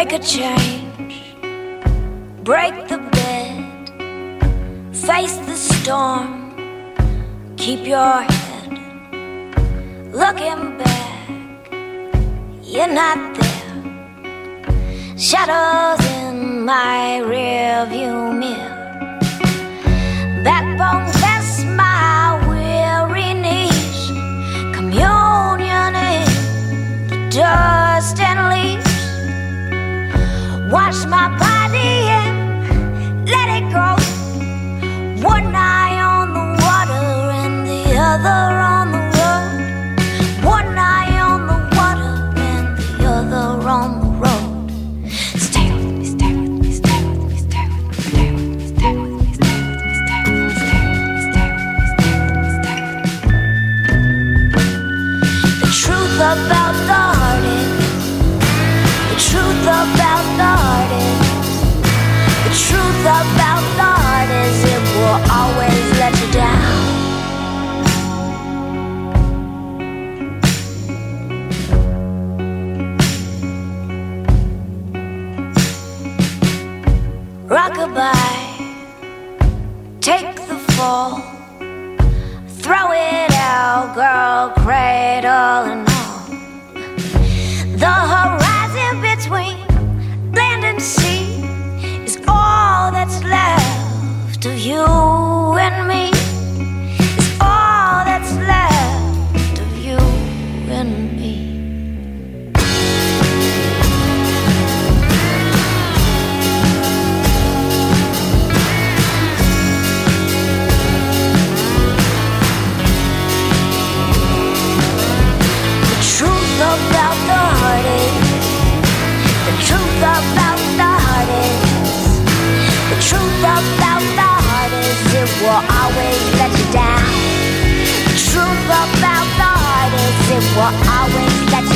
Make a change, break the bed, face the storm, keep your head. Looking back, you're not there. Shadows in my rearview mirror. Backbone bless my weary knees. Communion in the dust and leaves. Wash my body and let it go. One eye on the water and the other on the road. One eye on the water and the other on the road. Stay with me, stay with me, stay with me, stay with me, stay with me, stay with me, stay with me, stay with me, stay with me, stay with me, stay with me, stay with me. The truth about the heart is, the truth about the heart is, the truth about the heart is, it will always let you down. Rockabye, take the fall, throw it out, girl, cradle and all. The horizon between land and sea is all that's left of you and me. Is all that's left of you and me. The truth about the heart is, the truth about the heart is, the truth about the heart is, it will always let you down. The truth about the heart is, it will always let you down.